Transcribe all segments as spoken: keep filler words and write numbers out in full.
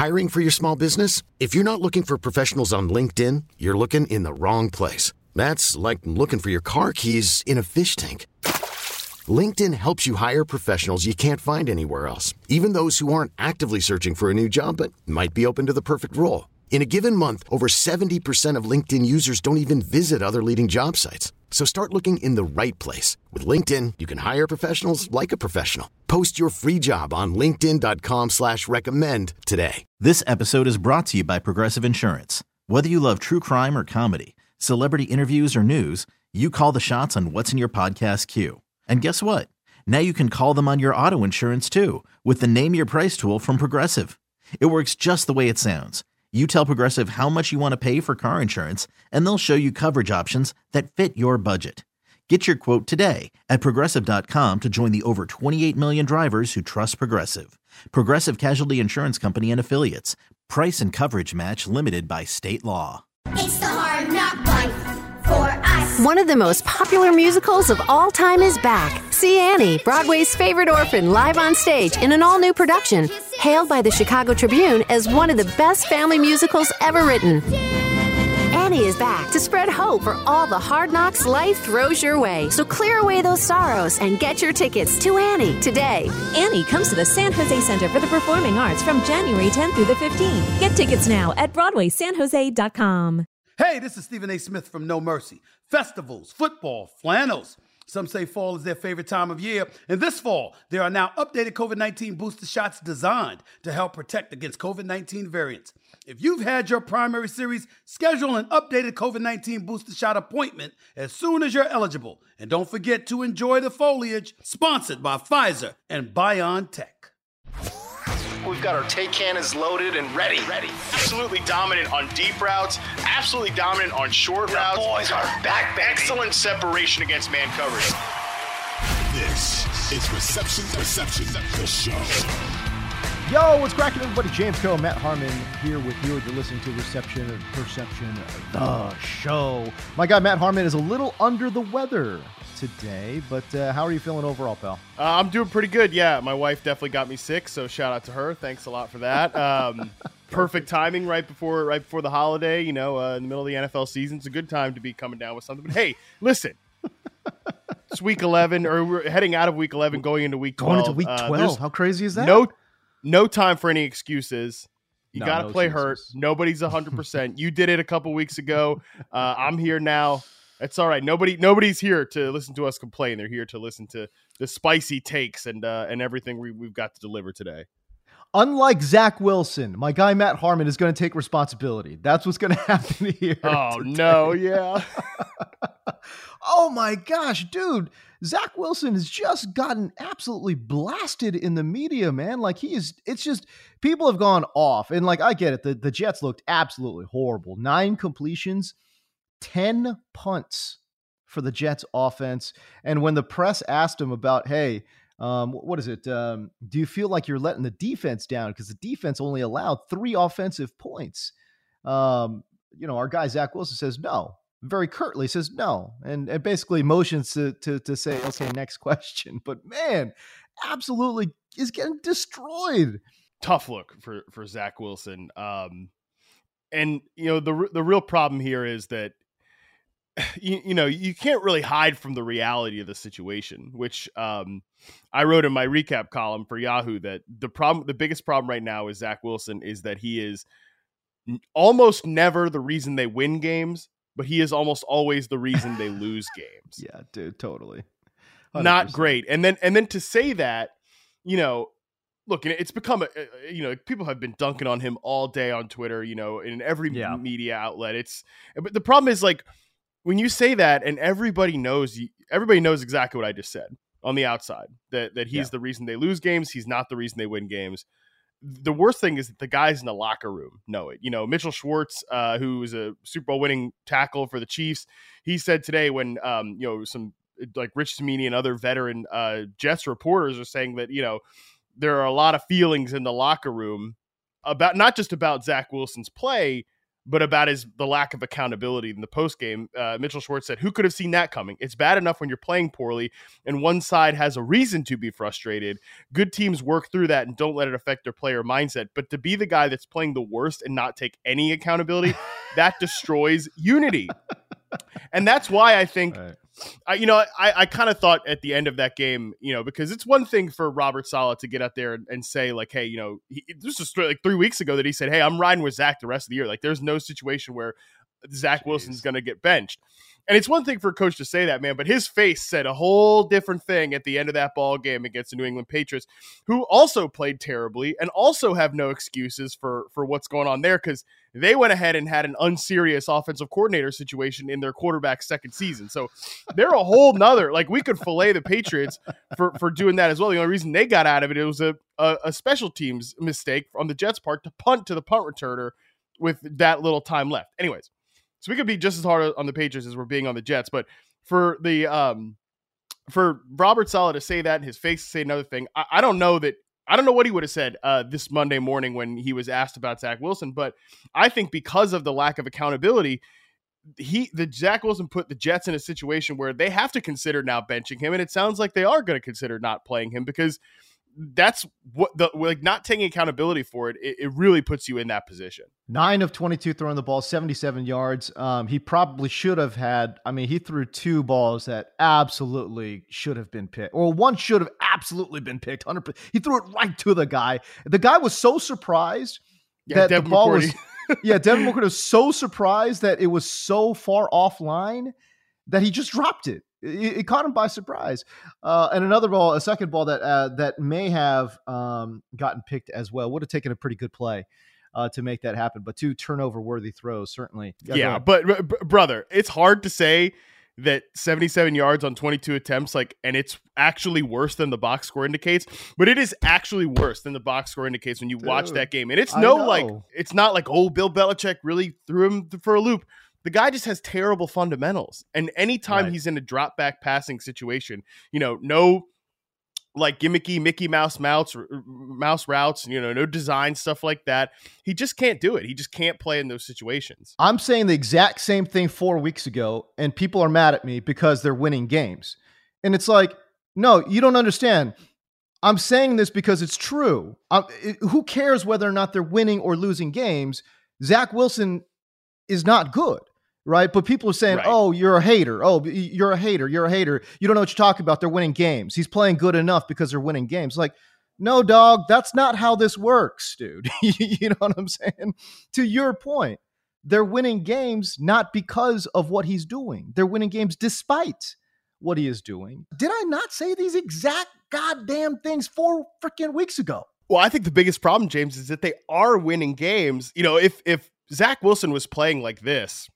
Hiring for your small business? If you're not looking for professionals on LinkedIn, you're looking in the wrong place. That's like looking for your car keys in a fish tank. LinkedIn helps you hire professionals you can't find anywhere else, even those who aren't actively searching for a new job but might be open to the perfect role. In a given month, over seventy percent of LinkedIn users don't even visit other leading job sites. So start looking in the right place. With LinkedIn, you can hire professionals like a professional. Post your free job on linkedin dot com slash recommend today. This episode is brought to you by Progressive Insurance. Whether you love true crime or comedy, celebrity interviews or news, you call the shots on what's in your podcast queue. And guess what? Now you can call them on your auto insurance too with the Name Your Price tool from Progressive. It works just the way it sounds. You tell Progressive how much you want to pay for car insurance, and they'll show you coverage options that fit your budget. Get your quote today at progressive dot com to join the over twenty-eight million drivers who trust Progressive. Progressive Casualty Insurance Company and Affiliates. Price and coverage match limited by state law. It's the Hard Knock Life for us. One of the most popular musicals of all time is back. See Annie, Broadway's favorite orphan, live on stage in an all-new production, hailed by the Chicago Tribune as one of the best family musicals ever written. Annie is back to spread hope for all the hard knocks life throws your way. So clear away those sorrows and get your tickets to Annie today. Annie comes to the San Jose Center for the Performing Arts from January tenth through the fifteenth. Get tickets now at broadway san jose dot com. Hey, this is Stephen A. Smith from No Mercy. Festivals, football, flannels. Some say fall is their favorite time of year. And this fall, there are now updated COVID nineteen booster shots designed to help protect against COVID nineteen variants. If you've had your primary series, schedule an updated COVID nineteen booster shot appointment as soon as you're eligible. And don't forget to enjoy the foliage, sponsored by Pfizer and BioNTech. We've got our take cannons loaded and ready. Ready. Absolutely dominant on deep routes. Absolutely dominant on short the routes. Boys are back, baby. Excellent separation against man coverage. This is Reception Perception, the show. Yo, what's cracking, everybody? James Coe, Matt Harmon here with you. You're listening to Reception Perception, the show. My guy Matt Harmon is a little under the weather today, but uh, how are you feeling overall, pal? Uh, I'm doing pretty good, yeah. My wife definitely got me sick, so shout out to her. Thanks a lot for that. Um, perfect timing right before right before the holiday, you know, uh, in the middle of the N F L season. It's a good time to be coming down with something. But hey, listen. It's week eleven, or we're heading out of week eleven, going into week twelve. Going into week twelve? Uh, how crazy is that? No, no time for any excuses. You no, got to no play excuses. hurt. Nobody's one hundred percent. You did it a couple weeks ago. Uh, I'm here now. It's all right. Nobody, nobody's here to listen to us complain. They're here to listen to the spicy takes and uh, and everything we, we've got to deliver today. Unlike Zach Wilson, my guy Matt Harmon is going to take responsibility. That's what's going to happen here. Oh, today. no, yeah. Oh, my gosh, dude. Zach Wilson has just gotten absolutely blasted in the media, man. Like, he is, it's just, people have gone off. And, like, I get it. The, the Jets looked absolutely horrible. Nine completions, ten punts for the Jets offense. And when the press asked him about, hey, um, what is it? Um, do you feel like you're letting the defense down? Because the defense only allowed three offensive points. Um, you know, our guy, Zach Wilson, says no. Very curtly says no. And, and basically motions to, to, to say, okay, next question. But man, absolutely is getting destroyed. Tough look for, for Zach Wilson. Um, and, you know, the the real problem here is that, You, you know, you can't really hide from the reality of the situation, which um, I wrote in my recap column for Yahoo that the problem, the biggest problem right now is Zach Wilson is that he is almost never the reason they win games, but he is almost always the reason they lose games. Yeah, dude, totally. one hundred percent. Not great. And then, and then to say that, you know, look, it's become a, you know, people have been dunking on him all day on Twitter, you know, in every yeah. media outlet. It's, but the problem is like, when you say that and everybody knows, everybody knows exactly what I just said on the outside, that, that he's yeah. the reason they lose games. He's not the reason they win games. The worst thing is that the guys in the locker room know it. You know, Mitchell Schwartz, uh, who is a Super Bowl winning tackle for the Chiefs, he said today when, um, you know, some like Rich Cimini and other veteran uh, Jets reporters are saying that, you know, there are a lot of feelings in the locker room about, not just about Zach Wilson's play, but about his the lack of accountability in the postgame. Uh, Mitchell Schwartz said, "Who could have seen that coming? It's bad enough when you're playing poorly and one side has a reason to be frustrated. Good teams work through that and don't let it affect their player mindset. But to be the guy that's playing the worst and not take any accountability, that destroys unity." And that's why I think, right. I, you know, I, I kind of thought at the end of that game, you know, because it's one thing for Robert Saleh to get out there and, and say like, hey, you know, he, this was like three weeks ago that he said, hey, I'm riding with Zach the rest of the year. Like there's no situation where Zach Jeez. Wilson's going to get benched. And it's one thing for a coach to say that, man, but his face said a whole different thing at the end of that ball game against the New England Patriots, who also played terribly and also have no excuses for, for what's going on there because they went ahead and had an unserious offensive coordinator situation in their quarterback's second season. So they're a whole nother, like we could fillet the Patriots for, for doing that as well. The only reason they got out of it, it was a, a, a special teams mistake on the Jets' part to punt to the punt returner with that little time left. Anyways. So we could be just as hard on the Patriots as we're being on the Jets, but for the um, for Robert Saleh to say that and his face to say another thing, I, I don't know that I don't know what he would have said uh, this Monday morning when he was asked about Zach Wilson, but I think because of the lack of accountability, he the Zach Wilson put the Jets in a situation where they have to consider now benching him, and it sounds like they are going to consider not playing him because that's what the like not taking accountability for it, it. It really puts you in that position. Nine of twenty-two throwing the ball, seventy-seven yards. Um, he probably should have had. I mean, he threw two balls that absolutely should have been picked, or one should have absolutely been picked. one hundred percent. He threw it right to the guy. The guy was so surprised yeah, that Devin the ball McCourty. was. Yeah, Devin McCourty was so surprised that it was so far offline that he just dropped it. It, it caught him by surprise. Uh, and another ball, a second ball that uh, that may have um, gotten picked as well. Would have taken a pretty good play uh, to make that happen. But two turnover-worthy throws, certainly. Yeah, yeah but b- brother, it's hard to say that seventy-seven yards on twenty-two attempts, like, and it's actually worse than the box score indicates, but it is actually worse than the box score indicates when you Dude, watch that game. And it's no, like, it's not like, oh, Bill Belichick really threw him for a loop. The guy just has terrible fundamentals. And anytime right. he's in a drop back passing situation, you know, no like gimmicky Mickey Mouse mouse, mouse routes, you know, no design, stuff like that. He just can't do it. He just can't play in those situations. I'm saying the exact same thing four weeks ago, and people are mad at me because they're winning games. And it's like, no, you don't understand. I'm saying this because it's true. Um, it, who cares whether or not they're winning or losing games? Zach Wilson is not good. Right. But people are saying, right. oh, you're a hater. Oh, you're a hater. You're a hater. You don't know what you're talking about. They're winning games. He's playing good enough because they're winning games. Like, no, dog, that's not how this works, dude. You know what I'm saying? To your point, they're winning games not because of what he's doing. They're winning games despite what he is doing. Did I not say these exact goddamn things four freaking weeks ago? Well, I think the biggest problem, James, is that they are winning games. You know, if if Zach Wilson was playing like this,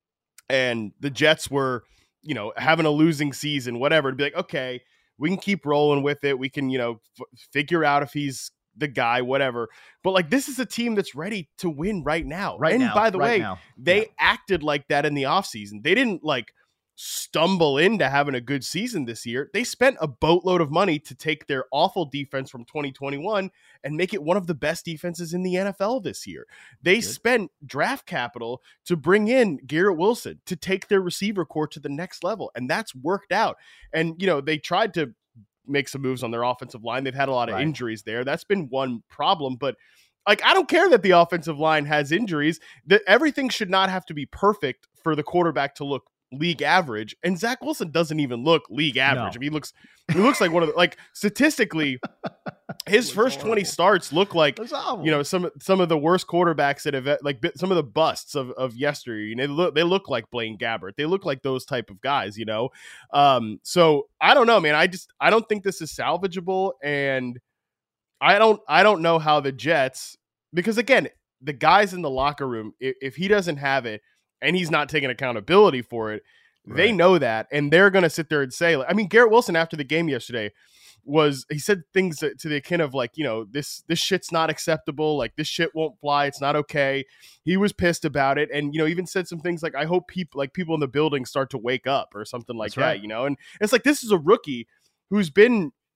and the Jets were, you know, having a losing season, whatever, to be like, okay, we can keep rolling with it. We can, you know, f- figure out if he's the guy, whatever. But like, this is a team that's ready to win right now. Right and now, by the right way, now. they yeah. acted like that in the offseason. They didn't like stumble into having a good season this year. They spent a boatload of money to take their awful defense from twenty twenty-one and make it one of the best defenses in the N F L this year. They good. spent draft capital to bring in Garrett Wilson to take their receiver core to the next level. And that's worked out. And, you know, they tried to make some moves on their offensive line. They've had a lot of right. injuries there. That's been one problem, but like, I don't care that the offensive line has injuries. That everything should not have to be perfect for the quarterback to look league average, and Zach Wilson doesn't even look league average. No. I mean, he looks he looks like one of the, like statistically his first horrible. twenty starts look like, you know, some some of the worst quarterbacks that have, like, some of the busts of of yesteryear. You know, they look they look like Blaine Gabbert. They look like those type of guys, you know. Um, so I don't know, man. I just I don't think this is salvageable, and I don't I don't know how the Jets, because again, the guys in the locker room, if, if he doesn't have it, and he's not taking accountability for it, right. they know that, and they're going to sit there and say, I mean, Garrett Wilson after the game yesterday was, he said things to the akin of like, you know, this, this shit's not acceptable. Like, this shit won't fly. It's not okay. He was pissed about it. And, you know, even said some things like, I hope people, like people in the building start to wake up or something like That's that, right. you know? And it's like, this is a rookie who's been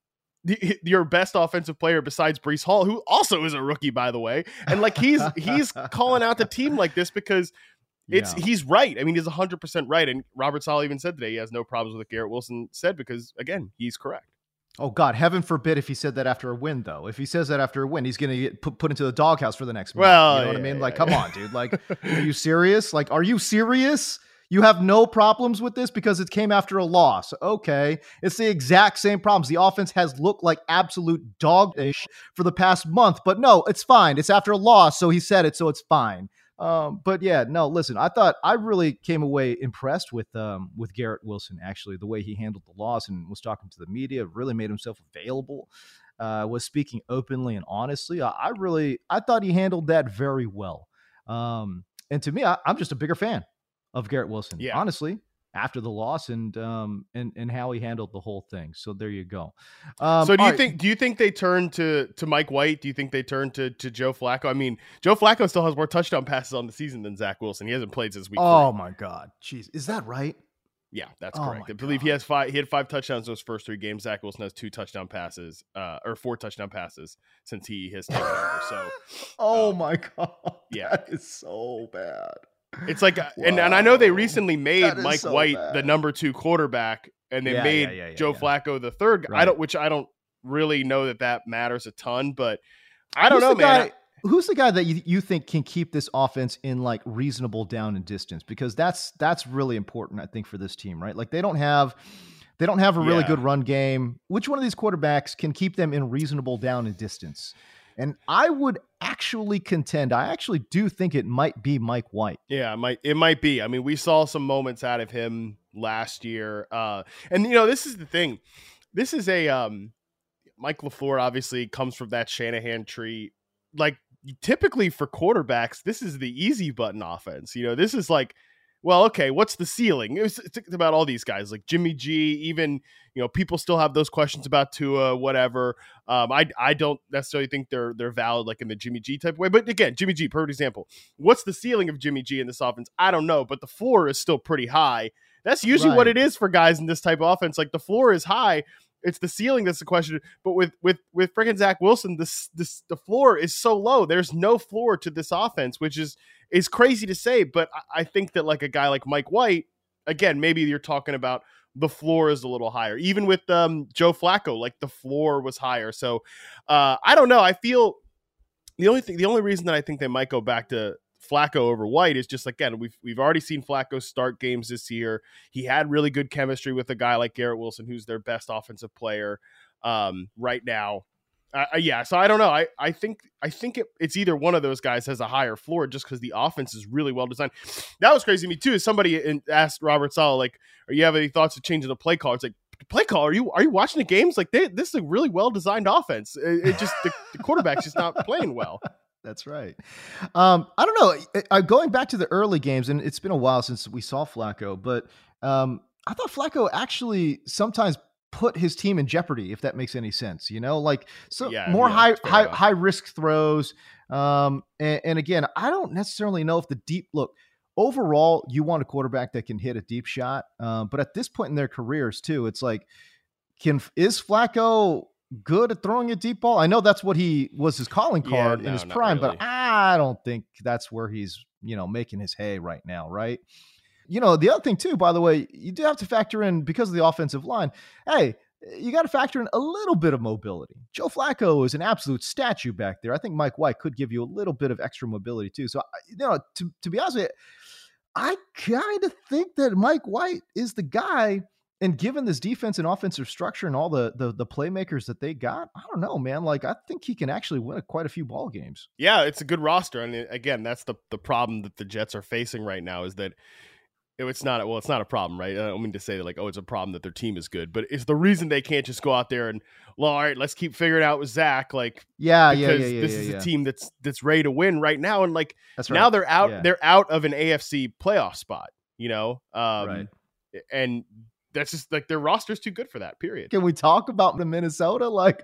the, your best offensive player besides Breece Hall, who also is a rookie, by the way. And like he's he's calling out the team like this because it's yeah. he's right. I mean, he's one hundred percent right. And Robert Saleh even said today he has no problems with what Garrett Wilson said because, again, he's correct. Oh, God, heaven forbid if he said that after a win, though. If he says that after a win, he's going to get put, put into the doghouse for the next month. Well, you know yeah, what I mean? yeah, Like, yeah. come on, dude. Like, are you serious? Like, are you serious? You have no problems with this because it came after a loss. Okay. It's the exact same problems. The offense has looked like absolute dog-ish for the past month, but no, it's fine. It's after a loss, so he said it, so it's fine. Um, but yeah, no, listen, I thought I really came away impressed with um, with Garrett Wilson, actually, the way he handled the loss and was talking to the media, really made himself available, uh, was speaking openly and honestly. I, I really, I thought he handled that very well. Um, and to me, I, I'm just a bigger fan of Garrett Wilson, yeah. honestly, after the loss and um and and how he handled the whole thing. So there you go. Um, so do you right. think do you think they turn to to Mike White? Do you think they turn to to Joe Flacco? I mean, Joe Flacco still has more touchdown passes on the season than Zach Wilson. He hasn't played since week Oh three. my God, jeez, is that right? Yeah, that's oh correct. I believe God. he has five. He had five touchdowns those first three games. Zach Wilson has two touchdown passes, uh, or four touchdown passes since he has taken over. So, oh um, my God, yeah, that is so bad. It's like, wow. and, and I know they recently made Mike so White bad. the number two quarterback, and they yeah, made yeah, yeah, yeah, Joe yeah. Flacco the third. Right. I don't, which I don't really know that that matters a ton, but I don't who's know, the man. Guy, I, who's the guy that you, you think can keep this offense in like reasonable down and distance? Because that's that's really important, I think, for this team, right? Like they don't have they don't have a really yeah. good run game. Which one of these quarterbacks can keep them in reasonable down and distance? And I would actually contend, I actually do think it might be Mike White. Yeah, it might, it might be. I mean, we saw some moments out of him last year. Uh, and, you know, this is the thing. This is a um, Mike LaFleur obviously comes from that Shanahan tree. Like, typically for quarterbacks, this is the easy button offense. You know, this is like, well, okay, what's the ceiling? It was it's about all these guys like Jimmy G, even, you know, people still have those questions about Tua, whatever. Um, I I don't necessarily think they're they're valid like in the Jimmy G type of way. But again, Jimmy G, perfect example. What's the ceiling of Jimmy G in this offense? I don't know, but the floor is still pretty high. That's usually Right. what it is for guys in this type of offense. Like the floor is high. It's the ceiling that's the question. But with with with freaking Zach Wilson, this this the floor is so low. There's no floor to this offense, which is is crazy to say. But I, I think that like a guy like Mike White, again, maybe you're talking about the floor is a little higher. Even with um, Joe Flacco, like the floor was higher. So uh, I don't know. I feel the only thing, the only reason that I think they might go back to Flacco over White is just, again, we've we've already seen Flacco start games this year. He had really good chemistry with a guy like Garrett Wilson, who's their best offensive player um, right now. Uh, yeah, so I don't know. I, I think I think it, it's either one of those guys has a higher floor just because the offense is really well designed. That was crazy to me too. Is somebody in, asked Robert Saleh, like, "Are you have any thoughts of changing the play call?" It's like, play call? Are you are you watching the games? Like, they, this is a really well designed offense. It, it just the, the quarterback's just not playing well. That's right. Um, I don't know. I, going back to the early games, and it's been a while since we saw Flacco, but um, I thought Flacco actually sometimes put his team in jeopardy, if that makes any sense, you know, like so yeah, more yeah, high, high, enough. high risk throws. Um, and, and again, I don't necessarily know if the deep look overall, you want a quarterback that can hit a deep shot. Um, but at this point in their careers too, it's like, can, is Flacco good at throwing a deep ball? I know that's what he was his calling card yeah, no, in his prime, really. but I don't think that's where he's, you know, making his hay right now. Right. You know, the other thing too, by the way, you do have to factor in because of the offensive line. Hey, you got to factor in a little bit of mobility. Joe Flacco is an absolute statue back there. I think Mike White could give you a little bit of extra mobility too. So, you know, to, to be honest with you, I kind of think that Mike White is the guy. And given this defense and offensive structure and all the, the the playmakers that they got, I don't know, man. Like, I think he can actually win a, quite a few ball games. Yeah, it's a good roster. And again, that's the the problem that the Jets are facing right now is that it's not, well, it's not a problem, right? I don't mean to say that like, oh, it's a problem that their team is good, but it's the reason they can't just go out there and, well, all right, let's keep figuring out with Zach. Like, yeah, yeah, yeah, yeah. This yeah, is yeah. a team that's that's ready to win right now. And like, that's right. now they're out, yeah. they're out of an A F C playoff spot, you know? Um, right. And that's just like their roster's too good for that, period. Can we talk about the Minnesota? Like,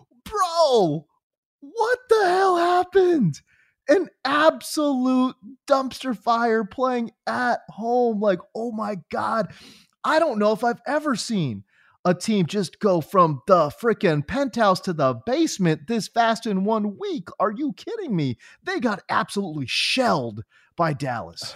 bro, what the hell happened? An absolute dumpster fire playing at home. Like, oh my God. I don't know if I've ever seen a team just go from the freaking penthouse to the basement this fast in one week. Are you kidding me? They got absolutely shelled by Dallas.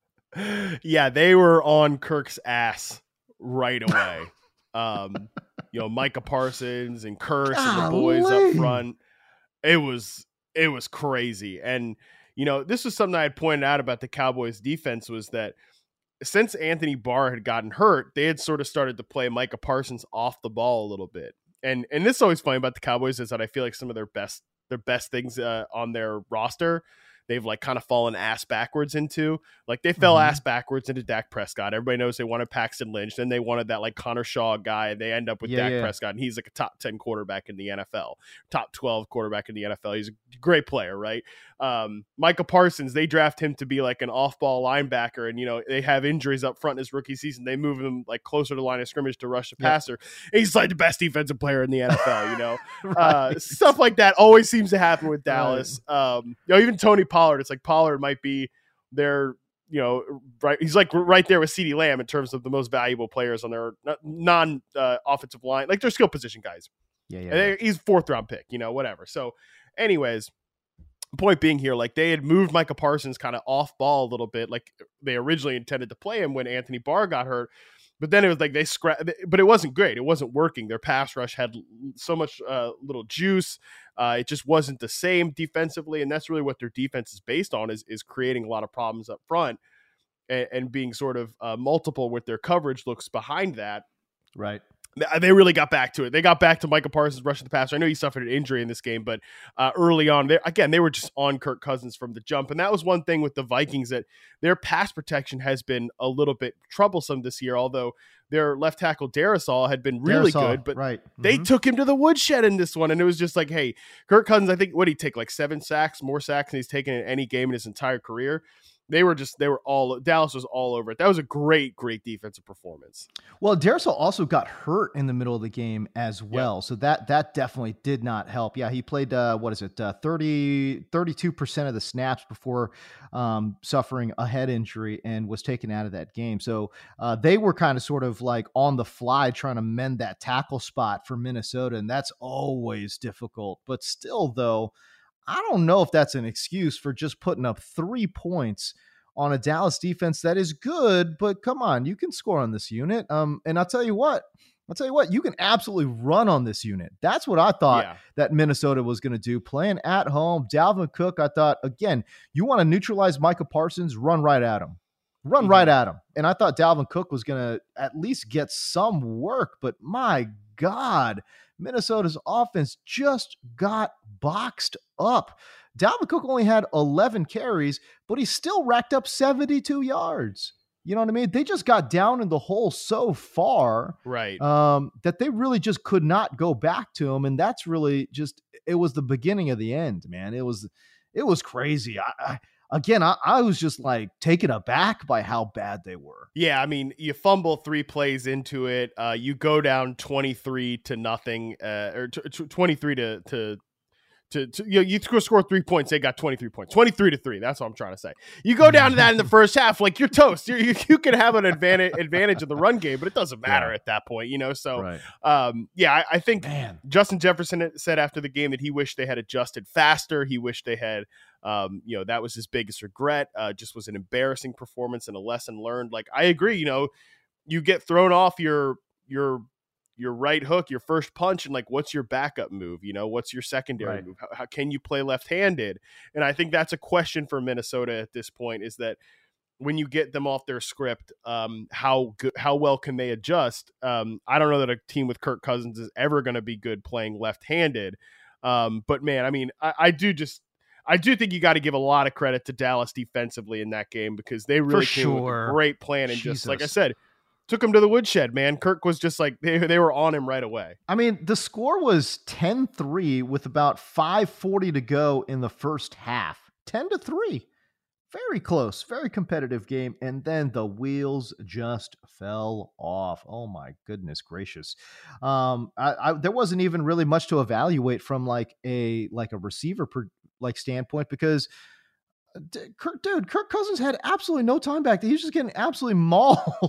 Yeah, they were on Kirk's ass right away. um, you know, Micah Parsons and Kearse and the boys up front. It was it was crazy. And, you know, this was something I had pointed out about the Cowboys defense was that since Anthony Barr had gotten hurt, they had sort of started to play Micah Parsons off the ball a little bit. And and this is always funny about the Cowboys is that I feel like some of their best their best things uh, on their roster, they've like kind of fallen ass backwards into. Like they fell mm-hmm. ass backwards into Dak Prescott. Everybody knows they wanted Paxton Lynch. Then they wanted that like Connor Shaw guy. They end up with yeah, Dak yeah. Prescott, and he's like a top ten quarterback in the N F L, top twelve quarterback in the N F L. He's a great player, right? Um, Micah Parsons, they draft him to be like an off-ball linebacker, and you know they have injuries up front in his rookie season. They move him like closer to the line of scrimmage to rush the yep. passer. He's like the best defensive player in the N F L, you know. right. uh, stuff like that always seems to happen with Dallas. Right. Um, you know, even Tony Pollard. It's like Pollard might be their, you know, right. He's like right there with CeeDee Lamb in terms of the most valuable players on their non uh, offensive line, like their skill position guys. Yeah, yeah. And he's fourth round pick, you know, whatever. So, anyways. Point being here, like they had moved Micah Parsons kind of off ball a little bit, like they originally intended to play him when Anthony Barr got hurt, but then it was like they scrapped, but it wasn't great. It wasn't working. Their pass rush had so much uh, little juice. Uh, it just wasn't the same defensively, and that's really what their defense is based on is is creating a lot of problems up front and, and being sort of uh, multiple with their coverage looks behind that. Right. They really got back to it. They got back to Micah Parsons rushing the passer. I know he suffered an injury in this game, but uh, early on, they, again, they were just on Kirk Cousins from the jump. And that was one thing with the Vikings, that their pass protection has been a little bit troublesome this year, although their left tackle Darisaw had been really Darisaw, good, but right. mm-hmm. they took him to the woodshed in this one. And it was just like, hey, Kirk Cousins, I think, what did he take, like seven sacks, more sacks than he's taken in any game in his entire career. They were just, they were all, Dallas was all over it. That was a great, great defensive performance. Well, Darisaw also got hurt in the middle of the game as well. Yep. So that, that definitely did not help. Yeah. He played, uh, what is it? Uh, thirty, thirty-two percent of the snaps before um, suffering a head injury and was taken out of that game. So uh, they were kind of sort of like on the fly trying to mend that tackle spot for Minnesota. And that's always difficult, but still though, I don't know if that's an excuse for just putting up three points on a Dallas defense that is good, but come on, you can score on this unit. Um, and I'll tell you what, I'll tell you what, you can absolutely run on this unit. That's what I thought yeah. that Minnesota was going to do. Playing at home, Dalvin Cook, I thought, again, you want to neutralize Micah Parsons, run right at him. Run mm-hmm. right at him. And I thought Dalvin Cook was going to at least get some work, but my God, Minnesota's offense just got boxed up. Dalvin Cook only had eleven carries, but he still racked up seventy-two yards. You know what I mean? They just got down in the hole so far, right? Um, that they really just could not go back to him. And that's really just, it was the beginning of the end, man. It was, it was crazy. I, I Again, I, I was just like taken aback by how bad they were. Yeah, I mean, you fumble three plays into it. Uh, you go down twenty-three to nothing, uh, or t- t- twenty-three to to to, to you know, you score three points. They got twenty-three points, twenty-three to three. That's what I'm trying to say. You go down to that in the first half, like you're toast. You're, you you can have an advantage advantage of the run game, but it doesn't matter yeah. at that point, you know. So, right. um, yeah, I, I think Man. Justin Jefferson said after the game that he wished they had adjusted faster. He wished they had. Um, you know, that was his biggest regret. Uh, just was an embarrassing performance and a lesson learned. Like, I agree, you know, you get thrown off your, your, your right hook, your first punch, and like, what's your backup move? You know, what's your secondary right. move? How, how can you play left-handed? And I think that's a question for Minnesota at this point, is that when you get them off their script, um, how good, how well can they adjust? Um, I don't know that a team with Kirk Cousins is ever going to be good playing left-handed. Um, but man, I mean, I, I do just, I do think you got to give a lot of credit to Dallas defensively in that game, because they really For came sure. with a great plan and Jesus. just, like I said, took him to the woodshed, man. Kirk was just like, they, they were on him right away. I mean, the score was ten three with about five forty to go in the first half. ten to three. Very close, very competitive game. And then the wheels just fell off. Oh my goodness gracious. Um, I, I, there wasn't even really much to evaluate from like a, like a receiver per, like standpoint, because d- Kirk, dude, Kirk Cousins had absolutely no time back. He was just getting absolutely mauled.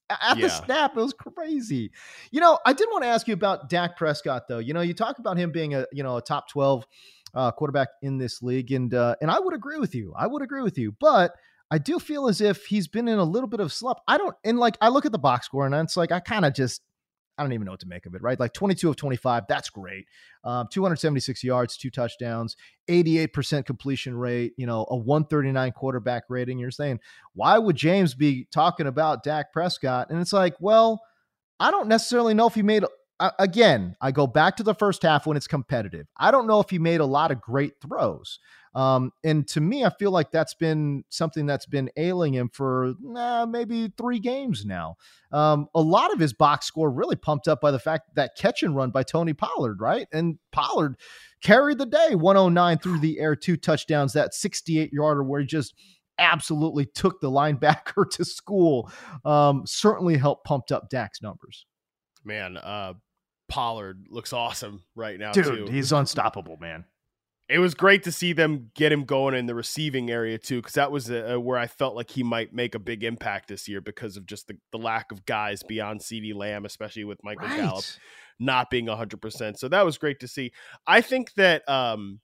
at yeah. the snap. It was crazy. You know, I did want to ask you about Dak Prescott, though. You know, you talk about him being a, you know, a top twelve uh, quarterback in this league. And, uh, and I would agree with you. I would agree with you. But I do feel as if he's been in a little bit of slump. I don't, and like, I look at the box score and it's like, I kind of just, I don't even know what to make of it, right? Like twenty-two of twenty-five, that's great. Um, two hundred seventy-six yards, two touchdowns, eighty-eight percent completion rate, you know, a one thirty-nine quarterback rating. You're saying, why would James be talking about Dak Prescott? And it's like, well, I don't necessarily know if he made, uh, again, I go back to the first half when it's competitive. I don't know if he made a lot of great throws. Um, and to me, I feel like that's been something that's been ailing him for nah, maybe three games now. Um, a lot of his box score really pumped up by the fact that catch and run by Tony Pollard, right? And Pollard carried the day, one oh nine through the air, two touchdowns, that sixty-eight yarder where he just absolutely took the linebacker to school. Um, certainly helped pumped up Dak's numbers. Man, uh, Pollard looks awesome right now, dude. Too. He's unstoppable, man. It was great to see them get him going in the receiving area too, because that was uh, where I felt like he might make a big impact this year because of just the, the lack of guys beyond CeeDee Lamb, especially with Michael right. Gallup not being one hundred percent. So that was great to see. I think that um,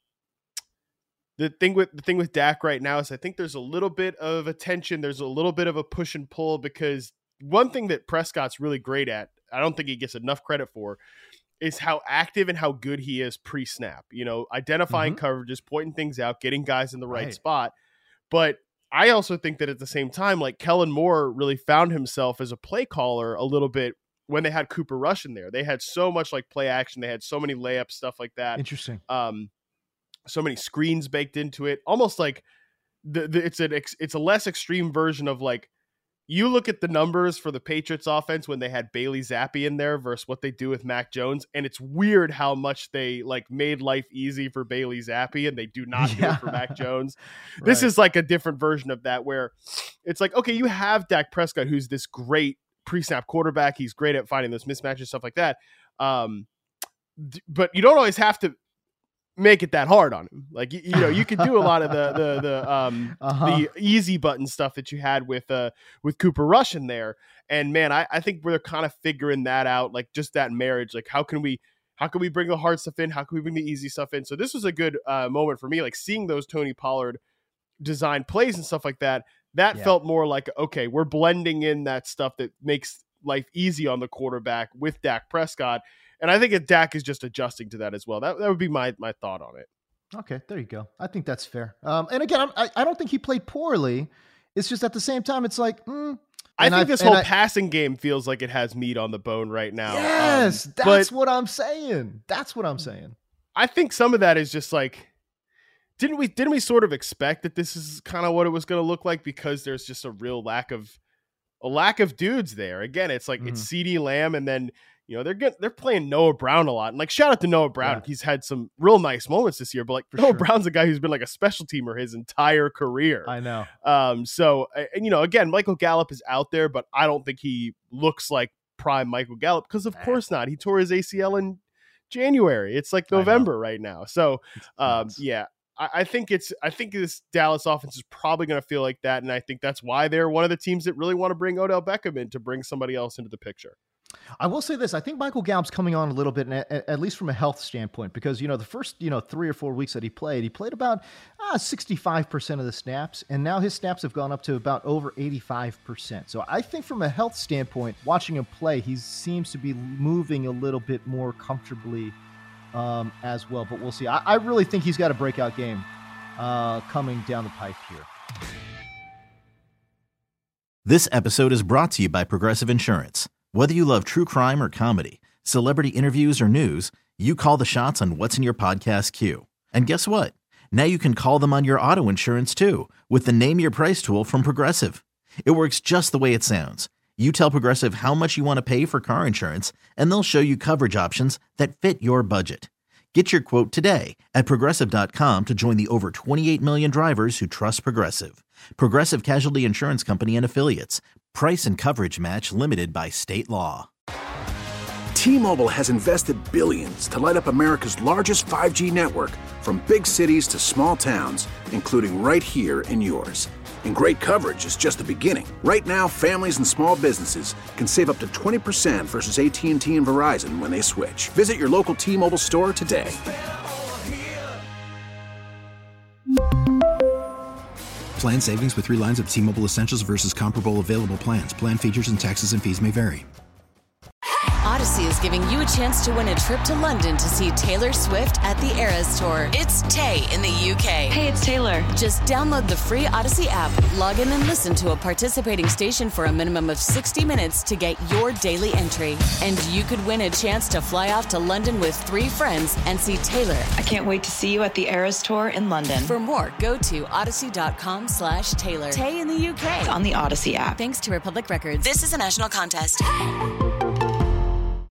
the thing with the thing with Dak right now is I think there's a little bit of attention. There's a little bit of a push and pull because one thing that Prescott's really great at, I don't think he gets enough credit for, is how active and how good he is pre-snap, you know, identifying mm-hmm. coverages, pointing things out, getting guys in the right, right spot. But I also think that at the same time, like Kellen Moore really found himself as a play caller a little bit when they had Cooper Rush in there. They had so much like play action. They had so many layups, stuff like that. Interesting. Um, so many screens baked into it, almost like the, the it's an ex, it's a less extreme version of like, you look at the numbers for the Patriots offense when they had Bailey Zappi in there versus what they do with Mac Jones. And it's weird how much they like made life easy for Bailey Zappi and they do not yeah. do it for Mac Jones. Right. This is like a different version of that where it's like, okay, you have Dak Prescott, who's this great pre-snap quarterback. He's great at finding those mismatches, stuff like that. Um, but you don't always have to make it that hard on him. Like, you, you know, you could do a lot of the, the, the, um, uh-huh. the easy button stuff that you had with, uh, with Cooper Rush in there. And man, I, I think we're kind of figuring that out. Like just that marriage, like how can we, how can we bring the hard stuff in? How can we bring the easy stuff in? So this was a good uh, moment for me, like seeing those Tony Pollard design plays and stuff like that. That yeah. felt more like, okay, we're blending in that stuff that makes life easy on the quarterback with Dak Prescott. And I think that Dak is just adjusting to that as well. That that would be my my thought on it. Okay, there you go. I think that's fair. Um, and again, I, I don't think he played poorly. It's just at the same time, it's like, mm, I think I, this whole I, passing game feels like it has meat on the bone right now. Yes, um, that's what I'm saying. That's what I'm saying. I think some of that is just like, didn't we didn't we sort of expect that this is kind of what it was going to look like because there's just a real lack of a lack of dudes there. Again, it's like mm-hmm. it's CeeDee Lamb and then. You know, they're good. They're playing Noah Brown a lot. And like, shout out to Noah Brown. Yeah. He's had some real nice moments this year, but like For Noah sure. Brown's a guy who's been like a special teamer his entire career. I know. Um, so, and you know, again, Michael Gallup is out there, but I don't think he looks like prime Michael Gallup because of Man. course not. He tore his A C L in January. It's like November right now. So, um, yeah, I, I think it's, I think this Dallas offense is probably going to feel like that. And I think that's why they're one of the teams that really want to bring Odell Beckham in to bring somebody else into the picture. I will say this. I think Michael Gallup's coming on a little bit, at, at least from a health standpoint, because, you know, the first, you know, three or four weeks that he played, he played about uh, sixty-five percent of the snaps, and now his snaps have gone up to about over eighty-five percent. So I think from a health standpoint, watching him play, he seems to be moving a little bit more comfortably um, as well, but we'll see. I, I really think he's got a breakout game uh, coming down the pipe here. This episode is brought to you by Progressive Insurance. Whether you love true crime or comedy, celebrity interviews or news, you call the shots on what's in your podcast queue. And guess what? Now you can call them on your auto insurance too with the Name Your Price tool from Progressive. It works just the way it sounds. You tell Progressive how much you want to pay for car insurance, and they'll show you coverage options that fit your budget. Get your quote today at Progressive dot com to join the over twenty-eight million drivers who trust Progressive. Progressive Casualty Insurance Company and Affiliates. Price and coverage match limited by state law. T-Mobile has invested billions to light up America's largest five G network, from big cities to small towns, including right here in yours. And great coverage is just the beginning. Right now, families and small businesses can save up to twenty percent versus A T and T and Verizon when they switch. Visit your local T-Mobile store today. Plan savings with three lines of T-Mobile Essentials versus comparable available plans. Plan features and taxes and fees may vary. Odyssey is giving you a chance to win a trip to London to see Taylor Swift at the Eras Tour. It's Tay in the U K. Hey, it's Taylor. Just download the free Odyssey app, log in and listen to a participating station for a minimum of sixty minutes to get your daily entry. And you could win a chance to fly off to London with three friends and see Taylor. I can't wait to see you at the Eras Tour in London. For more, go to odyssey.com slash Taylor. Tay in the U K. It's on the Odyssey app. Thanks to Republic Records. This is a national contest.